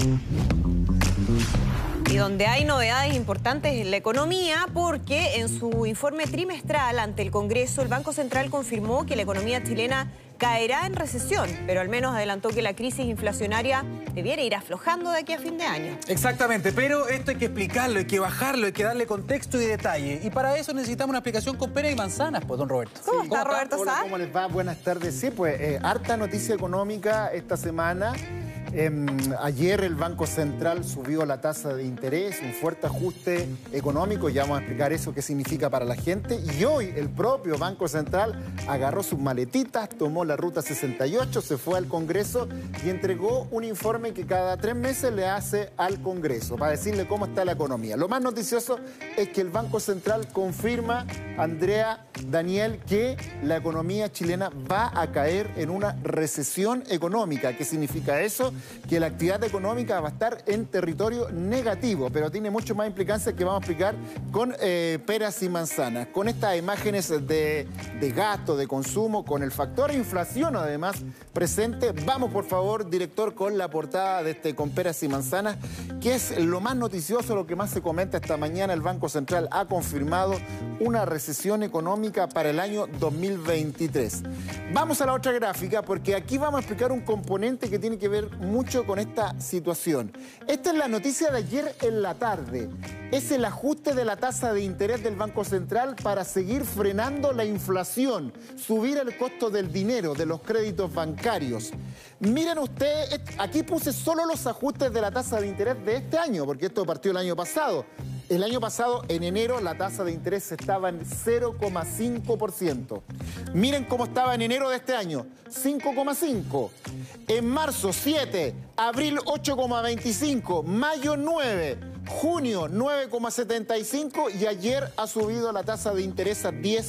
Y donde hay novedades importantes en la economía, porque en su informe trimestral ante el Congreso, el Banco Central confirmó que la economía chilena caerá en recesión, pero al menos adelantó que la crisis inflacionaria debiera ir aflojando de aquí a fin de año. Exactamente, pero esto hay que explicarlo, hay que bajarlo, hay que darle contexto y detalle. Y para eso necesitamos una explicación con pera y manzanas, pues, don Roberto. ¿Cómo está, Roberto Sá? Hola, ¿cómo les va? Buenas tardes. Sí, pues, harta noticia económica esta semana. Ayer el Banco Central subió la tasa de interés, un fuerte ajuste económico, ya vamos a explicar eso, qué significa para la gente. Y hoy el propio Banco Central agarró sus maletitas, tomó la Ruta 68, se fue al Congreso y entregó un informe que cada 3 meses le hace al Congreso para decirle cómo está la economía. Lo más noticioso es que el Banco Central confirma, Andrea, Daniel, que la economía chilena va a caer en una recesión económica. ¿Qué significa eso? Que la actividad económica va a estar en territorio negativo, pero tiene mucho más implicancia que vamos a explicar con peras y manzanas. Con estas imágenes de gasto, de consumo, con el factor inflación además presente. Vamos, por favor, director, con la portada de este con peras y manzanas, que es lo más noticioso, lo que más se comenta esta mañana. El Banco Central ha confirmado una recesión económica para el año 2023. Vamos a la otra gráfica, porque aquí vamos a explicar un componente que tiene que ver mucho con esta situación. Esta es la noticia de ayer en la tarde. Es el ajuste de la tasa de interés del Banco Central para seguir frenando la inflación, subir el costo del dinero, de los créditos bancarios. Miren ustedes, aquí puse solo los ajustes de la tasa de interés de este año, porque esto partió el año pasado. El año pasado, en enero, la tasa de interés estaba en 0,5%. Miren cómo estaba en enero de este año, 5,5%. En marzo, 7%. Abril, 8,25%. Mayo, 9%. Junio, 9,75%. Y ayer ha subido la tasa de interés a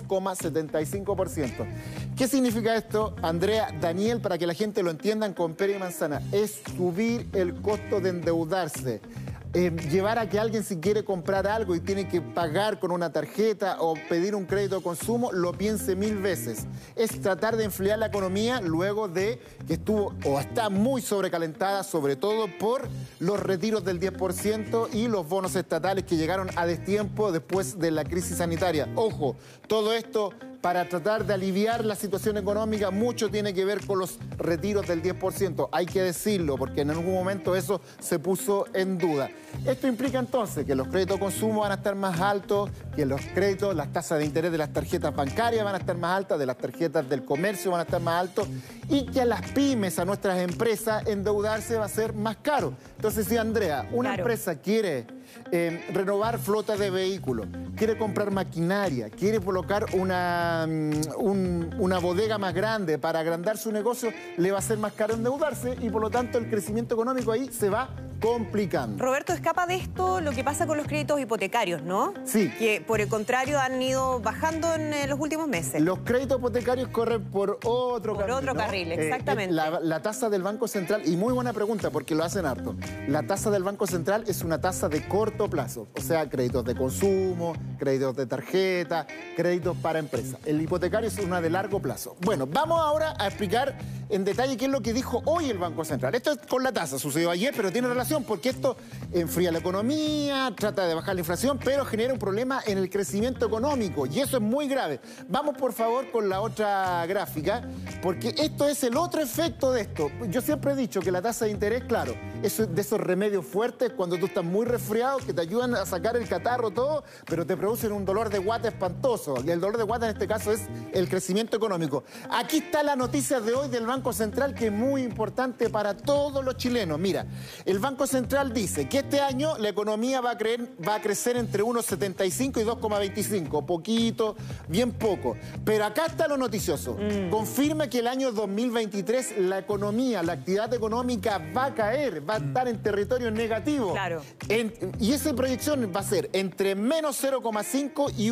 10,75%. ¿Qué significa esto, Andrea, Daniel, para que la gente lo entiendan con pera y manzana? Es subir el costo de endeudarse. Llevar a que alguien, si quiere comprar algo y tiene que pagar con una tarjeta o pedir un crédito de consumo, lo piense 1000 veces. Es tratar de enfriar la economía luego de que estuvo o está muy sobrecalentada, sobre todo por los retiros del 10% y los bonos estatales que llegaron a destiempo después de la crisis sanitaria. Ojo, todo esto para tratar de aliviar la situación económica, mucho tiene que ver con los retiros del 10%. Hay que decirlo, porque en algún momento eso se puso en duda. Esto implica entonces que los créditos de consumo van a estar más altos, que los créditos, las tasas de interés de las tarjetas bancarias van a estar más altas, de las tarjetas del comercio van a estar más altos, y que a las pymes, a nuestras empresas, endeudarse va a ser más caro. Entonces, si Andrea, una empresa quiere renovar flotas de vehículos, quiere comprar maquinaria, quiere colocar una bodega más grande para agrandar su negocio, le va a ser más caro endeudarse y por lo tanto el crecimiento económico ahí se va complicando. Roberto, escapa de esto lo que pasa con los créditos hipotecarios, ¿no? Sí. Que por el contrario han ido bajando en los últimos meses. Los créditos hipotecarios corren por otro carril. Por otro carril, exactamente. La tasa del Banco Central, y muy buena pregunta porque lo hacen harto, la tasa del Banco Central es una tasa de corto plazo, o sea, créditos de consumo, créditos de tarjeta, créditos para empresas. El hipotecario es una de largo plazo. Bueno, vamos ahora a explicar en detalle qué es lo que dijo hoy el Banco Central. Esto es con la tasa, sucedió ayer, pero tiene relación porque esto enfría la economía, trata de bajar la inflación, pero genera un problema en el crecimiento económico y eso es muy grave. Vamos por favor con la otra gráfica, porque esto es el otro efecto de esto. Yo siempre he dicho que la tasa de interés, claro, es de esos remedios fuertes cuando tú estás muy resfriado, que te ayudan a sacar el catarro, todo, pero te producen un dolor de guata espantoso. Y el dolor de guata en este caso es el crecimiento económico. Aquí está la noticia de hoy del Banco Central, que es muy importante para todos los chilenos. Mira, el Banco Central dice que este año la economía va a crecer entre 1,75 y 2,25. Poquito, bien poco. Pero acá está lo noticioso. Confirma que el año 2023 la economía, la actividad económica va a caer, va a estar en territorio negativo. Claro. Y esa proyección va a ser entre menos 0,5 y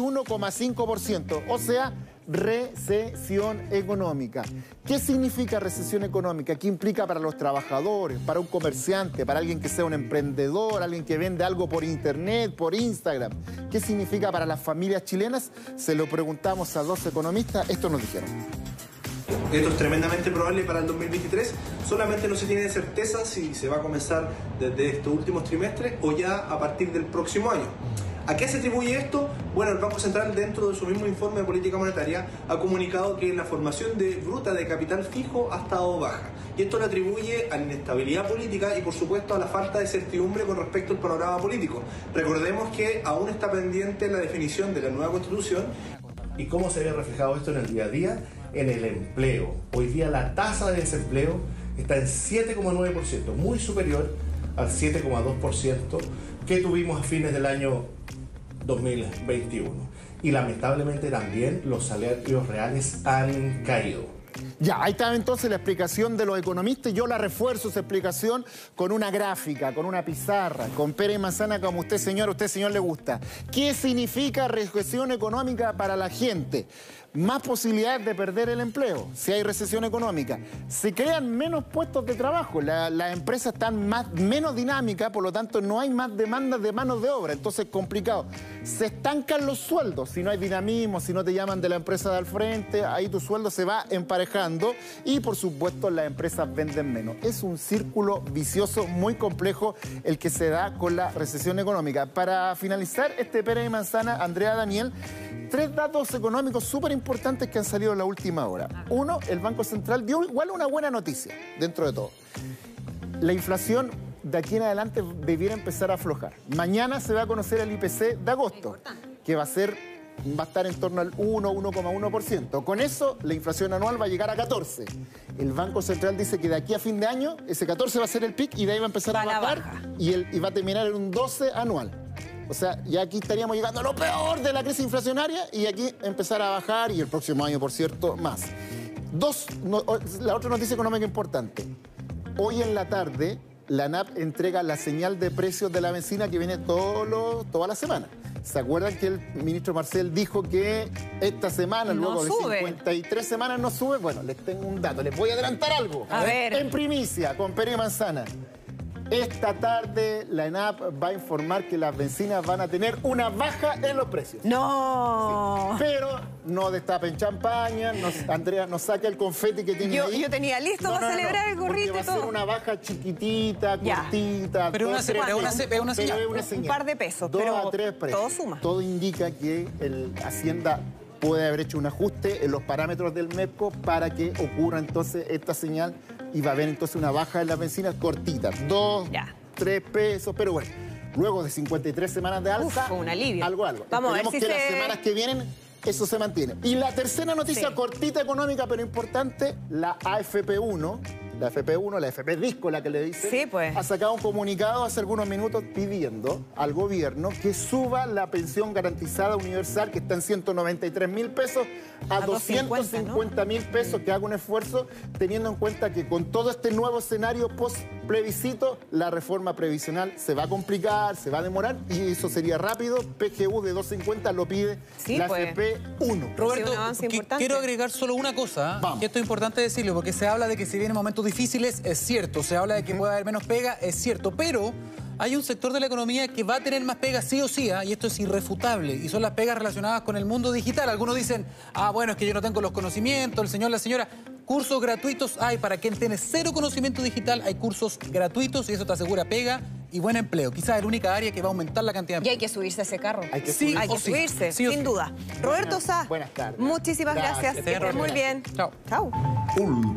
1,5%. O sea, recesión económica. ¿Qué significa recesión económica? ¿Qué implica para los trabajadores, para un comerciante, para alguien que sea un emprendedor, alguien que vende algo por internet, por Instagram? ¿Qué significa para las familias chilenas? Se lo preguntamos a 2 economistas, esto nos dijeron. Esto es tremendamente probable para el 2023, solamente no se tiene certeza si se va a comenzar desde estos últimos trimestres o ya a partir del próximo año. ¿A qué se atribuye esto? Bueno, el Banco Central, dentro de su mismo informe de política monetaria, ha comunicado que la formación bruta de capital fijo ha estado baja. Y esto lo atribuye a la inestabilidad política y, por supuesto, a la falta de certidumbre con respecto al panorama político. Recordemos que aún está pendiente la definición de la nueva Constitución. ¿Y cómo se ve reflejado esto en el día a día? En el empleo. Hoy día la tasa de desempleo está en 7,9%, muy superior al 7,2% que tuvimos a fines del año 2021. Y lamentablemente también los salarios reales han caído. Ya, ahí está entonces la explicación de los economistas. Yo la refuerzo esa explicación con una gráfica, con una pizarra, con pera y manzana como usted señor le gusta. ¿Qué significa recesión económica para la gente? Más posibilidades de perder el empleo si hay recesión económica. Se crean menos puestos de trabajo, las empresas están menos dinámicas, por lo tanto no hay más demandas de manos de obra, entonces es complicado. Se estancan los sueldos, si no hay dinamismo, si no te llaman de la empresa de al frente, ahí tu sueldo se va emparejando y por supuesto las empresas venden menos. Es un círculo vicioso muy complejo el que se da con la recesión económica. Para finalizar este pera y manzana, Andrea, Daniel, 3 datos económicos súper importantes que han salido en la última hora. Uno, el Banco Central dio igual una buena noticia dentro de todo. La inflación de aquí en adelante debiera empezar a aflojar. Mañana se va a conocer el IPC de agosto, que va a estar en torno al 1,1%. Con eso, la inflación anual va a llegar a 14. El Banco Central dice que de aquí a fin de año, ese 14 va a ser el pic y de ahí va a empezar a bajar y va a terminar en un 12 anual. O sea, ya aquí estaríamos llegando a lo peor de la crisis inflacionaria y aquí empezar a bajar y el próximo año, por cierto, más. La otra noticia económica importante. Hoy en la tarde, la ANAP entrega la señal de precios de la benzina que viene toda la semana. ¿Se acuerdan que el ministro Marcel dijo que esta semana, luego de 53 semanas, no sube? Bueno, les tengo un dato, les voy a adelantar algo. A ver. En primicia, con pera y manzana. Esta tarde la ENAP va a informar que las bencinas van a tener una baja en los precios. ¡No! Sí, pero no destapen champaña, Andrea nos saca el confeti que tiene ahí. Yo tenía listo para celebrar el gorrito y todo. Va a ser una baja chiquitita, cortita. Pero es una señal. Un par de pesos, 2 pero a 3 precios. todo suma. Todo indica que Hacienda puede haber hecho un ajuste en los parámetros del MEPCO para que ocurra entonces esta señal y va a haber entonces una baja en las bencinas cortita, 2, 3 pesos, pero bueno, luego de 53 semanas de alza, un alivio. Algo. Vamos a ver si que las semanas que vienen eso se mantiene. Y la tercera noticia cortita económica, pero importante, la AFP1, la FP Disco, la que le dicen, ha sacado un comunicado hace algunos minutos pidiendo al gobierno que suba la pensión garantizada universal, que está en 193.000 pesos, a 250.000 pesos, que haga un esfuerzo, teniendo en cuenta que con todo este nuevo escenario post-plebiscito, la reforma previsional se va a complicar, se va a demorar, y eso sería rápido. PGU de 250 lo pide la FP1. Roberto, quiero agregar solo una cosa, que esto es importante decirlo, porque se habla de que si vienen momentos difíciles, es cierto, se habla de que puede haber menos pega, es cierto, pero hay un sector de la economía que va a tener más pega sí o sí, y esto es irrefutable, y son las pegas relacionadas con el mundo digital. Algunos dicen, bueno, es que yo no tengo los conocimientos, el señor, la señora. Cursos gratuitos hay para quien tiene cero conocimiento digital, hay cursos gratuitos y eso te asegura pega y buen empleo. Quizás es la única área que va a aumentar la cantidad de empleo. Y hay que subirse a ese carro. Hay que subirse, sin duda. Roberto Sá, buenas tardes. Muchísimas gracias. Que estés muy bien. Chao. Chao.